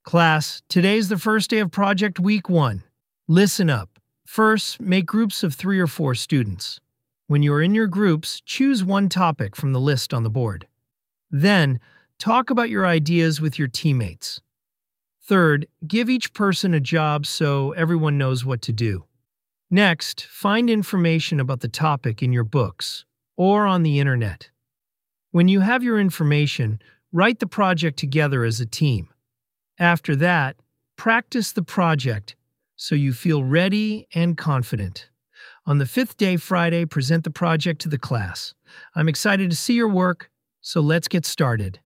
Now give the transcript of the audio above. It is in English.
Class, today's the first day of Project Week 1. Listen up. First, make groups of 3 or 4 students. When you are in your groups, choose one topic from the list on the board. Then, talk about your ideas with your teammates. Third, give each person a job so everyone knows what to do. Next, find information about the topic in your books or on the internet. When you have your information, write the project together as a team. After that, practice the project so you feel ready and confident. On the 5th day, Friday, present the project to the class. I'm excited to see your work, so let's get started.